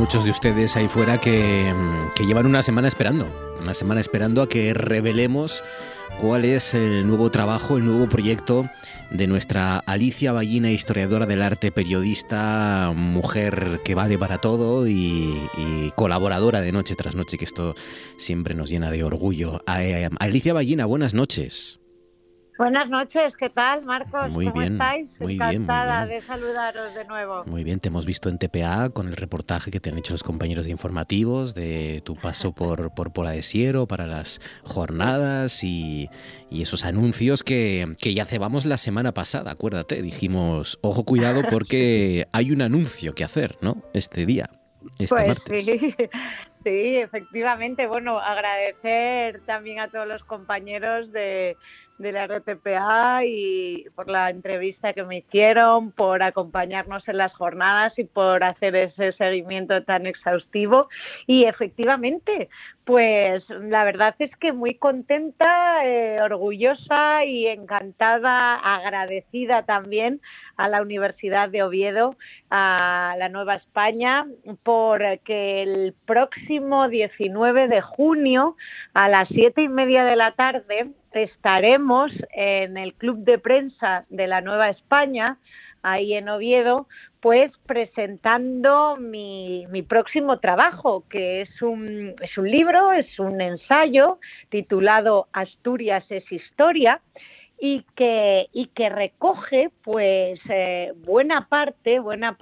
muchos de ustedes ahí fuera que llevan una semana esperando a que revelemos cuál es el nuevo trabajo, el nuevo proyecto de nuestra Alicia Ballina, historiadora del arte, periodista, mujer que vale para todo y colaboradora de Noche tras Noche, que esto siempre nos llena de orgullo. Alicia Ballina, buenas noches. Buenas noches, ¿qué tal, Marcos? Muy ¿Cómo bien, estáis? muy Encantada bien. de saludaros de nuevo. Muy bien, te hemos visto en TPA con el reportaje que te han hecho los compañeros de informativos de tu paso por Pola de Siero para las jornadas y esos anuncios que ya cebamos la semana pasada, acuérdate, dijimos, ojo, cuidado porque hay un anuncio que hacer, ¿no? Este martes. Sí, sí, efectivamente. Bueno, agradecer también a todos los compañeros de la RTPA y por la entrevista que me hicieron, por acompañarnos en las jornadas y por hacer ese seguimiento tan exhaustivo. Y efectivamente, pues la verdad es que muy contenta, orgullosa y encantada, agradecida también a la Universidad de Oviedo, a la Nueva España, porque el próximo 19 de junio a las 7:30 de la tarde estaremos en el Club de Prensa de la Nueva España, ahí en Oviedo, pues presentando mi próximo trabajo, que es un libro, es un ensayo titulado Asturias es historia, y que recoge pues buena parte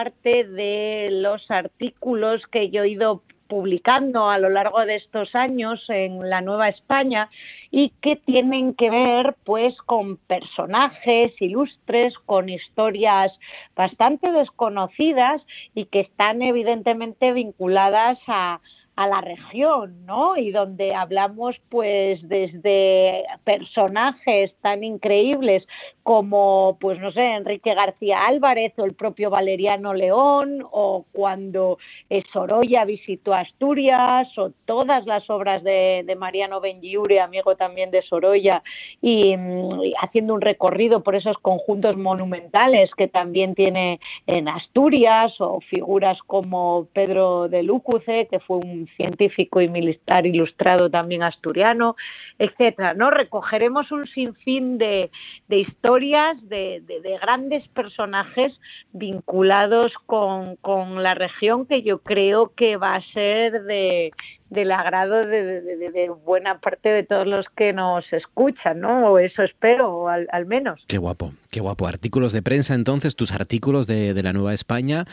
de los artículos que yo he ido publicando a lo largo de estos años en la Nueva España y que tienen que ver pues con personajes ilustres, con historias bastante desconocidas y que están evidentemente vinculadas a la región, ¿no? Y donde hablamos pues desde personajes tan increíbles como, pues no sé, Enrique García Álvarez o el propio Valeriano León, o cuando Sorolla visitó Asturias, o todas las obras de Mariano Benlliure, amigo también de Sorolla, y haciendo un recorrido por esos conjuntos monumentales que también tiene en Asturias, o figuras como Pedro de Lúcuce, que fue un científico y militar ilustrado también asturiano, etcétera, ¿no? Recogeremos un sinfín de historias de grandes personajes vinculados con la región, que yo creo que va a ser del agrado de buena parte de todos los que nos escuchan, ¿no? O eso espero, al menos. Qué guapo, qué guapo. Artículos de prensa, entonces, tus artículos de la Nueva España,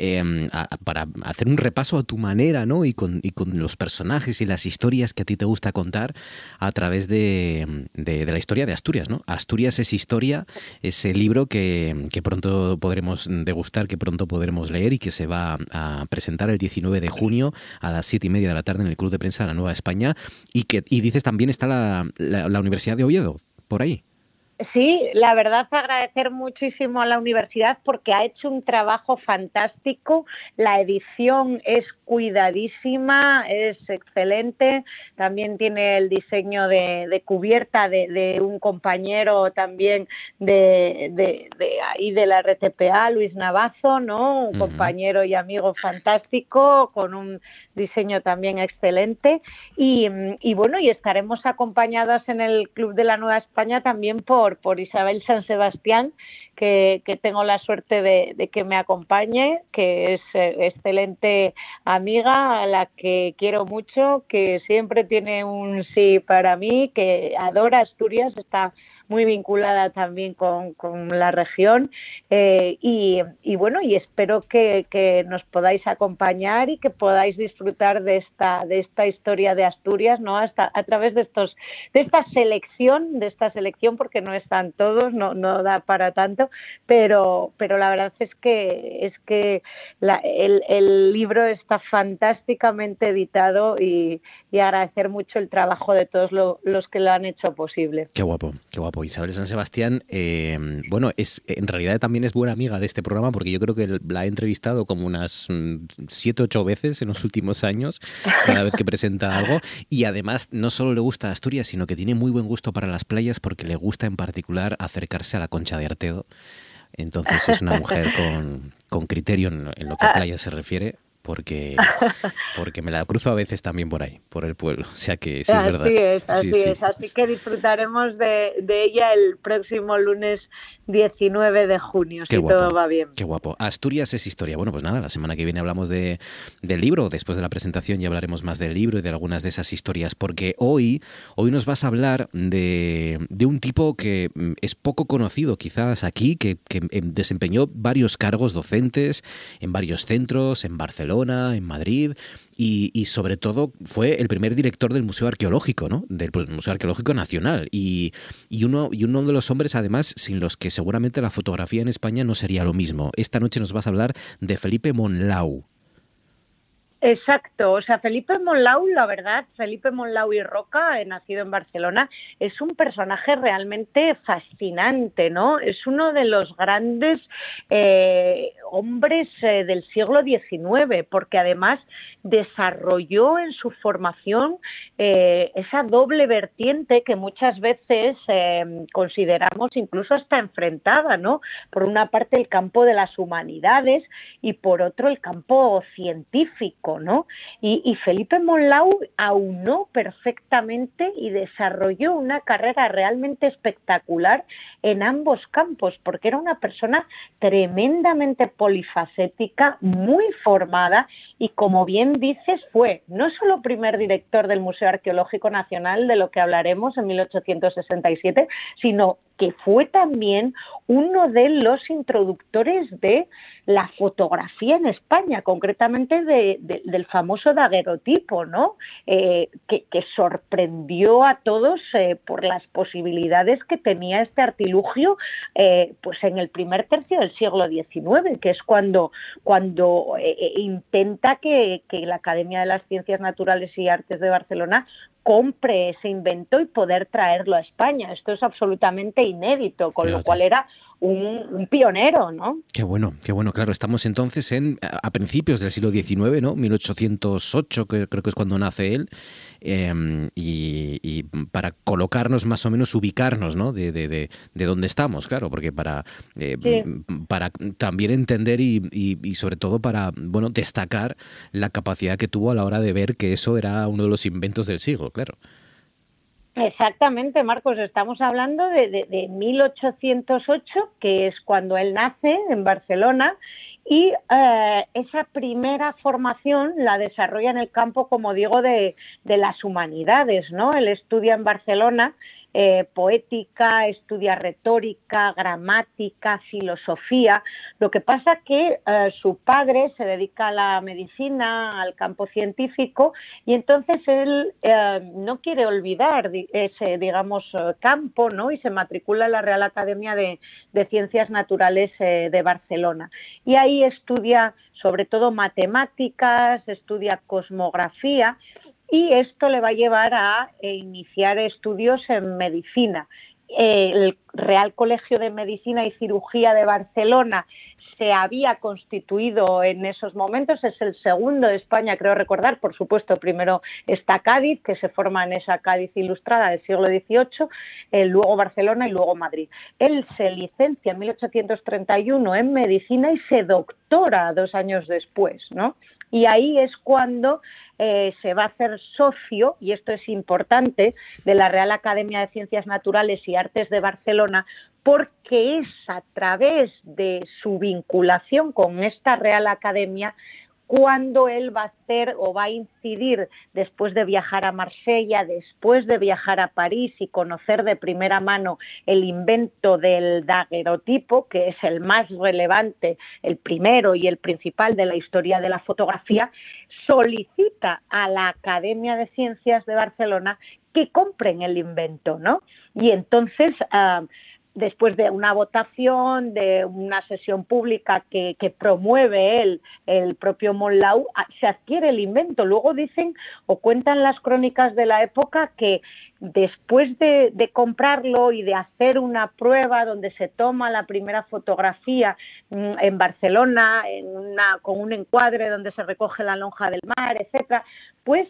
para hacer un repaso a tu manera, ¿no? Y con los personajes y las historias que a ti te gusta contar a través de la historia de Asturias, ¿no? Asturias es historia, ese libro que pronto podremos degustar, que pronto podremos leer y que se va a presentar el 19 de junio a las 7:30 de la tarde en el Club de Prensa de la Nueva España, y dices también está la Universidad de Oviedo, por ahí. Sí, la verdad agradecer muchísimo a la universidad porque ha hecho un trabajo fantástico. La edición es cuidadísima, es excelente. También tiene el diseño de cubierta de un compañero también de ahí de la RTPA, Luis Navazo, ¿no? Un compañero y amigo fantástico con un diseño también excelente. Y bueno, y estaremos acompañadas en el Club de la Nueva España también por Isabel San Sebastián, que tengo la suerte de que me acompañe, que es excelente amiga, a la que quiero mucho, que siempre tiene un sí para mí, que adora Asturias, está muy vinculada también con la región, y bueno, y espero que nos podáis acompañar y que podáis disfrutar de esta historia de Asturias, ¿no? Hasta a través de esta selección, porque no están todos, no da para tanto, pero la verdad es que el libro está fantásticamente editado, y agradecer mucho el trabajo de todos los que lo han hecho posible. Qué guapo, qué guapo. Isabel San Sebastián, bueno, en realidad también es buena amiga de este programa, porque yo creo que la he entrevistado como unas 7 o 8 veces en los últimos años, cada vez que presenta algo, y además no solo le gusta Asturias, sino que tiene muy buen gusto para las playas, porque le gusta en particular acercarse a la Concha de Artedo. Entonces es una mujer con criterio en lo que a playas se refiere. porque me la cruzo a veces también por ahí, por el pueblo. O sea que sí es verdad. Así es. Así que disfrutaremos de ella el próximo lunes 19 de junio, Qué si guapo, todo va bien. qué guapo. Asturias es historia. Bueno, pues nada, la semana que viene hablamos del libro. Después de la presentación ya hablaremos más del libro y de algunas de esas historias, porque hoy nos vas a hablar de un tipo que es poco conocido quizás aquí, que desempeñó varios cargos docentes en varios centros, en Barcelona, en Madrid, y sobre todo fue el primer director del Museo Arqueológico, ¿no? Del Museo Arqueológico Nacional. Y uno de los hombres, además, sin los que seguramente la fotografía en España no sería lo mismo. Esta noche nos vas a hablar de Felipe Monlau. Exacto, o sea, Felipe Monlau, la verdad, Felipe Monlau y Roca, nacido en Barcelona, es un personaje realmente fascinante, ¿no? Es uno de los grandes hombres del siglo XIX, porque además desarrolló en su formación esa doble vertiente que muchas veces consideramos incluso hasta enfrentada, ¿no? Por una parte el campo de las humanidades y por otro el campo científico, ¿no? Y Felipe Monlau aunó perfectamente y desarrolló una carrera realmente espectacular en ambos campos, porque era una persona tremendamente polifacética, muy formada y, como bien dices, fue no solo primer director del Museo Arqueológico Nacional, de lo que hablaremos en 1867, sino que fue también uno de los introductores de la fotografía en España, concretamente del famoso daguerrotipo, ¿no? Que sorprendió a todos por las posibilidades que tenía este artilugio pues en el primer tercio del siglo XIX, que es cuando intenta que la Academia de las Ciencias Naturales y Artes de Barcelona compre ese invento y poder traerlo a España. Esto es absolutamente inédito, con Fíjate. lo cual era un pionero, ¿no? Qué bueno, claro, estamos entonces a principios del siglo XIX, ¿no? 1808, que creo que es cuando nace él, y para colocarnos más o menos, ubicarnos, ¿no? De dónde estamos, claro, porque Sí. para también entender y sobre todo para, bueno, destacar la capacidad que tuvo a la hora de ver que eso era uno de los inventos del siglo, claro. Exactamente, Marcos, estamos hablando de 1808, que es cuando él nace en Barcelona, y esa primera formación la desarrolla en el campo, como digo, de las humanidades, ¿no? Él estudia en Barcelona poética, estudia retórica, gramática, filosofía. Lo que pasa que su padre se dedica a la medicina, al campo científico, y entonces él no quiere olvidar ese, digamos, campo, ¿no? Y se matricula en la Real Academia de Ciencias Naturales de Barcelona. Y ahí estudia sobre todo matemáticas, estudia cosmografía, y esto le va a llevar a iniciar estudios en medicina. El Real Colegio de Medicina y Cirugía de Barcelona se había constituido en esos momentos, es el segundo de España, creo recordar, por supuesto, primero está Cádiz, que se forma en esa Cádiz ilustrada del siglo XVIII, luego Barcelona y luego Madrid. Él se licencia en 1831 en medicina y se doctora 2 años después, ¿no? Y ahí es cuando se va a hacer socio, y esto es importante, de la Real Academia de Ciencias Naturales y Artes de Barcelona, porque es a través de su vinculación con esta Real Academia cuando él va a hacer o va a incidir, después de viajar a Marsella, después de viajar a París y conocer de primera mano el invento del daguerrotipo, que es el más relevante, el primero y el principal de la historia de la fotografía, solicita a la Academia de Ciencias de Barcelona que compren el invento, ¿no? Y entonces después de una votación, de una sesión pública que promueve él, el propio Monlau, se adquiere el invento. Luego dicen o cuentan las crónicas de la época que después de comprarlo y de hacer una prueba donde se toma la primera fotografía en Barcelona, con un encuadre donde se recoge la lonja del mar, etcétera, pues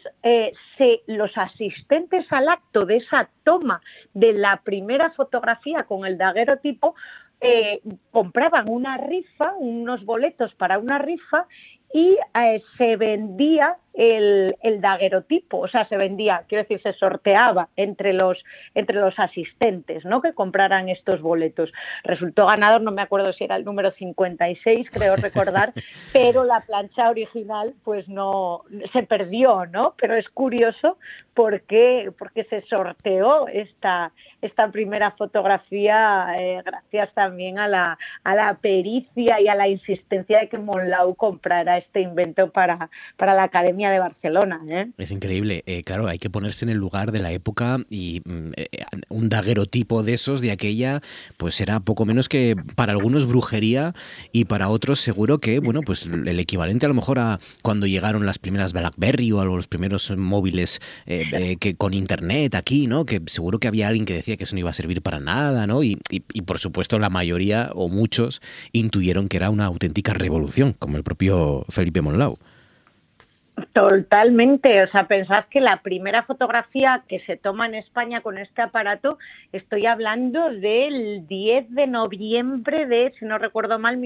los asistentes al acto de esa toma de la primera fotografía con el daguerrotipo compraban una rifa, unos boletos para una rifa, y se vendía el daguerrotipo, o sea, se vendía, quiero decir, se sorteaba entre los asistentes, ¿no?, que compraran estos boletos. Resultó ganador, no me acuerdo si era el número 56, creo recordar, pero la plancha original pues no se perdió, ¿no? Pero es curioso porque se sorteó esta primera fotografía gracias también a la pericia y a la insistencia de que Monlau comprara este invento para la Academia de Barcelona, ¿eh? Es increíble. Claro, hay que ponerse en el lugar de la época y un daguerrotipo de esos, de aquella, pues era poco menos que para algunos brujería y para otros seguro que, bueno, pues el equivalente a lo mejor a cuando llegaron las primeras BlackBerry o los primeros móviles que con internet aquí, ¿no? Que seguro que había alguien que decía que eso no iba a servir para nada, ¿no? Y por supuesto la mayoría o muchos intuyeron que era una auténtica revolución, como el propio Felipe Monlau. Totalmente, o sea, pensad que la primera fotografía que se toma en España con este aparato, estoy hablando del 10 de noviembre de, si no recuerdo mal,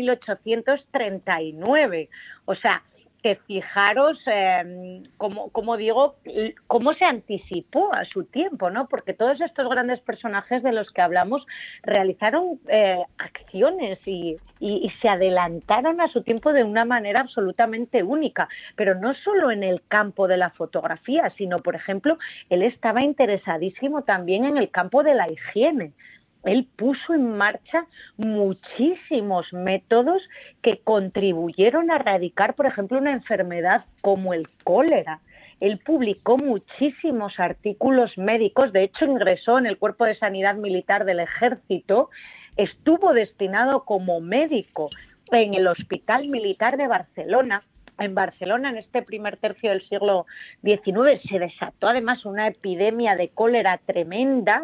1839, o sea, que fijaros, como digo, cómo se anticipó a su tiempo, ¿no? Porque todos estos grandes personajes de los que hablamos realizaron acciones y se adelantaron a su tiempo de una manera absolutamente única, pero no solo en el campo de la fotografía, sino, por ejemplo, él estaba interesadísimo también en el campo de la higiene. Él puso en marcha muchísimos métodos que contribuyeron a erradicar, por ejemplo, una enfermedad como el cólera. Él publicó muchísimos artículos médicos, de hecho ingresó en el Cuerpo de Sanidad Militar del Ejército, estuvo destinado como médico en el Hospital Militar de Barcelona. En Barcelona, en este primer tercio del siglo XIX, se desató además una epidemia de cólera tremenda,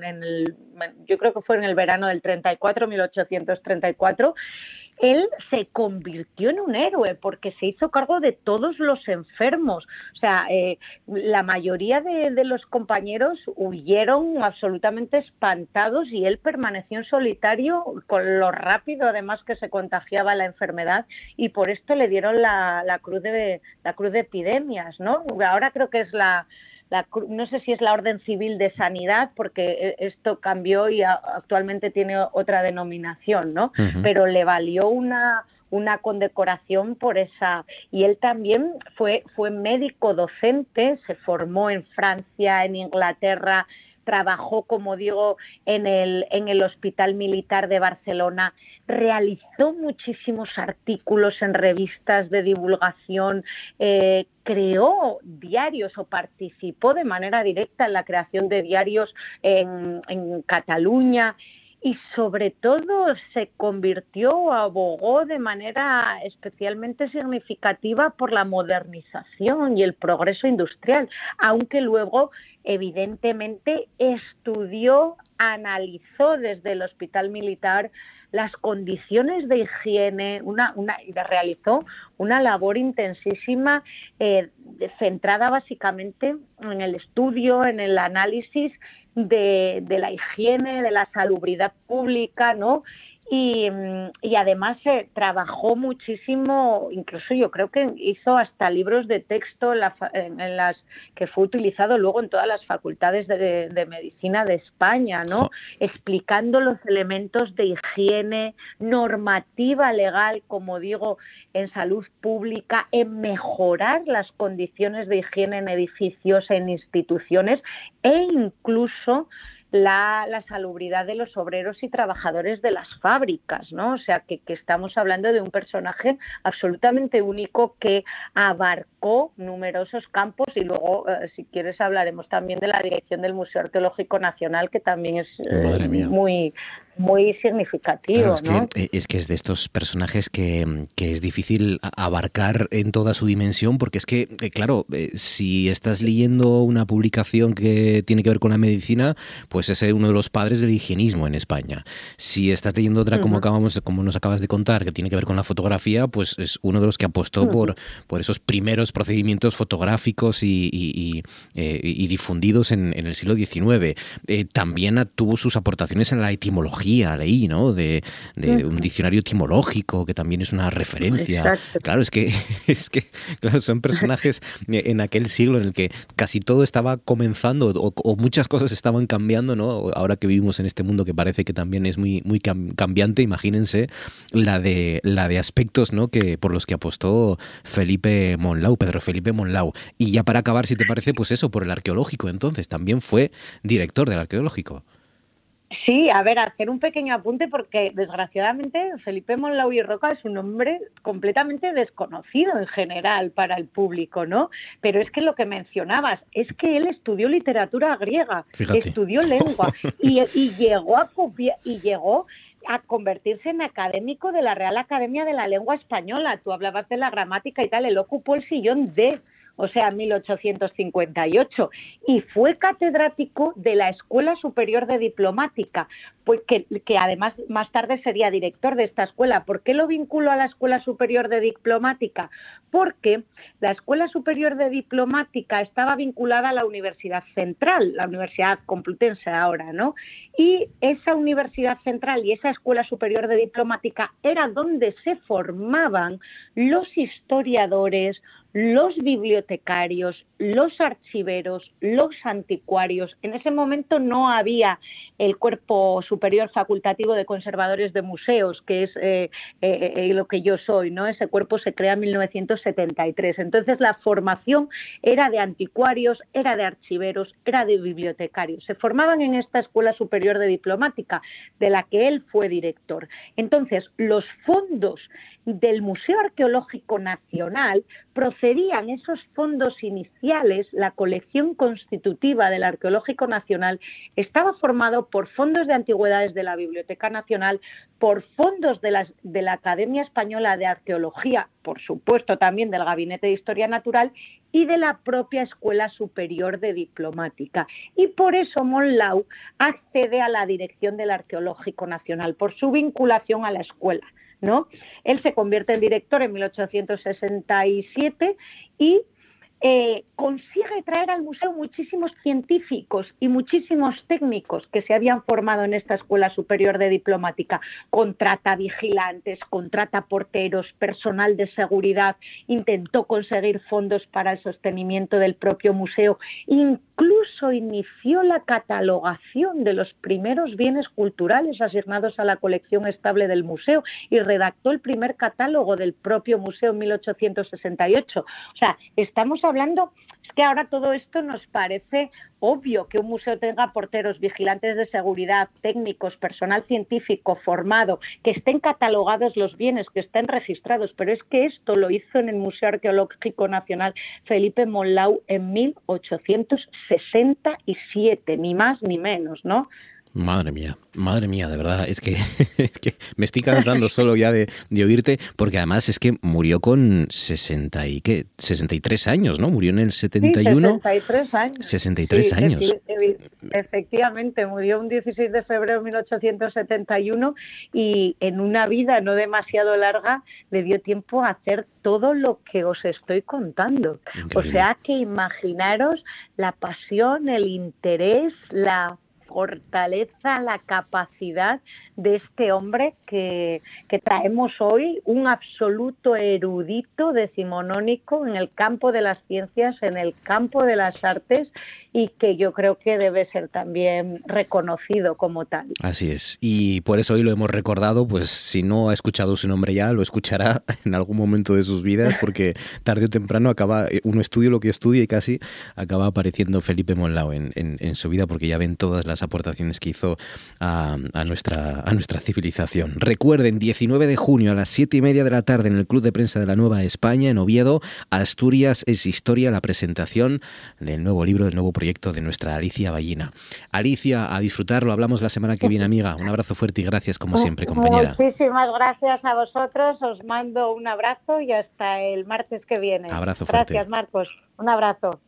yo creo que fue en el verano del 34, 1834, él se convirtió en un héroe porque se hizo cargo de todos los enfermos. O sea, la mayoría de los compañeros huyeron absolutamente espantados y él permaneció en solitario con lo rápido además que se contagiaba la enfermedad, y por esto le dieron la cruz de epidemias, ¿no? Ahora creo que es no sé si es la Orden Civil de Sanidad, porque esto cambió y actualmente tiene otra denominación, ¿no? Uh-huh. Pero le valió una condecoración por esa. Y él también fue médico docente, se formó en Francia, en Inglaterra, trabajó, como digo, en el Hospital Militar de Barcelona, realizó muchísimos artículos en revistas de divulgación, creó diarios o participó de manera directa en la creación de diarios en Cataluña. Y sobre todo se convirtió, abogó de manera especialmente significativa por la modernización y el progreso industrial, aunque luego evidentemente estudió, analizó desde el Hospital Militar las condiciones de higiene, realizó una labor intensísima centrada básicamente en el estudio, en el análisis de la higiene, de la salubridad pública, ¿no? Y además trabajó muchísimo, incluso yo creo que hizo hasta libros de texto en las que fue utilizado luego en todas las facultades de medicina de España, ¿no? Explicando los elementos de higiene, normativa legal, como digo, en salud pública, en mejorar las condiciones de higiene en edificios, en instituciones e incluso la salubridad de los obreros y trabajadores de las fábricas, ¿no? O sea, que estamos hablando de un personaje absolutamente único que abarcó numerosos campos, y luego, si quieres, hablaremos también de la dirección del Museo Arqueológico Nacional, que también es muy significativo, claro, ¿no? Es que es de estos personajes que es difícil abarcar en toda su dimensión, porque es que, claro, si estás leyendo una publicación que tiene que ver con la medicina, pues es uno de los padres del higienismo en España. Si estás leyendo otra, como nos acabas de contar, que tiene que ver con la fotografía, pues es uno de los que apostó por esos primeros procedimientos fotográficos y difundidos en el siglo XIX. También tuvo sus aportaciones en la etimología etimología, leí, ¿no? De un diccionario etimológico, que también es una referencia. Exacto. Claro, claro, son personajes en aquel siglo en el que casi todo estaba comenzando o muchas cosas estaban cambiando, ¿no? Ahora que vivimos en este mundo que parece que también es muy, muy cambiante, imagínense la de aspectos, ¿no? Que por los que apostó Pedro Felipe Monlau. Y ya para acabar, si te parece, pues eso, por el arqueológico, entonces también fue director del arqueológico. Sí, a ver, hacer un pequeño apunte porque desgraciadamente Felipe Monlau y Roca es un nombre completamente desconocido en general para el público, ¿no? Pero es que lo que mencionabas es que él estudió literatura griega, Fíjate. estudió lengua y llegó a convertirse en académico de la Real Academia de la Lengua Española. Tú hablabas de la gramática y tal, él ocupó el sillón D, o sea, 1858, y fue catedrático de la Escuela Superior de Diplomática, pues que además más tarde sería director de esta escuela. ¿Por qué lo vinculo a la Escuela Superior de Diplomática? Porque la Escuela Superior de Diplomática estaba vinculada a la Universidad Central, la Universidad Complutense ahora, ¿no? Y esa Universidad Central y esa Escuela Superior de Diplomática era donde se formaban los historiadores, los bibliotecarios, los archiveros, los anticuarios. En ese momento no había el Cuerpo Superior Facultativo de Conservadores de Museos, que es lo que yo soy, ¿no? Ese cuerpo se crea en 1973. Entonces la formación era de anticuarios, era de archiveros, era de bibliotecarios. Se formaban en esta Escuela Superior de Diplomática, de la que él fue director. Entonces, los fondos del Museo Arqueológico Nacional procedían, esos fondos iniciales, la colección constitutiva del Arqueológico Nacional estaba formado por fondos de antigüedades de la Biblioteca Nacional, por fondos de la Academia Española de Arqueología, por supuesto también del Gabinete de Historia Natural y de la propia Escuela Superior de Diplomática. Y por eso Monlau accede a la dirección del Arqueológico Nacional, por su vinculación a la escuela, ¿no? Él se convierte en director en 1867 y consigue traer al museo muchísimos científicos y muchísimos técnicos que se habían formado en esta Escuela Superior de Diplomática. Contrata vigilantes, contrata porteros, personal de seguridad, intentó conseguir fondos para el sostenimiento del propio museo, incluso inició la catalogación de los primeros bienes culturales asignados a la colección estable del museo y redactó el primer catálogo del propio museo en 1868. O sea, estamos hablando, es que ahora todo esto nos parece obvio que un museo tenga porteros, vigilantes de seguridad, técnicos, personal científico formado, que estén catalogados los bienes, que estén registrados, pero es que esto lo hizo en el Museo Arqueológico Nacional Felipe Monlau en 1867, ni más ni menos, ¿no? Madre mía, de verdad, es que me estoy cansando solo ya de oírte, porque además es que murió con 63 años, ¿no? Murió en el 71. Sí, 63 años. 63 años. Efectivamente, murió un 16 de febrero de 1871 y en una vida no demasiado larga le dio tiempo a hacer todo lo que os estoy contando. Increíble. O sea que imaginaros la pasión, el interés, la fortaleza, la capacidad de este hombre que traemos hoy, un absoluto erudito decimonónico en el campo de las ciencias, en el campo de las artes, y que yo creo que debe ser también reconocido como tal. Así es, y por eso hoy lo hemos recordado, pues si no ha escuchado su nombre ya, lo escuchará en algún momento de sus vidas, porque tarde o temprano acaba, uno estudia lo que estudia y casi acaba apareciendo Felipe Monlau en su vida, porque ya ven todas las aportaciones que hizo a nuestra civilización. Recuerden, 19 de junio a las 7:30 de la tarde en el Club de Prensa de la Nueva España, en Oviedo, Asturias es Historia, la presentación del nuevo libro, del nuevo proyecto de nuestra Alicia Ballina. Alicia, a disfrutarlo, hablamos la semana que viene, amiga. Un abrazo fuerte y gracias como siempre, compañera. Muchísimas gracias a vosotros, os mando un abrazo y hasta el martes que viene. Abrazo fuerte. Gracias, Marcos. Un abrazo.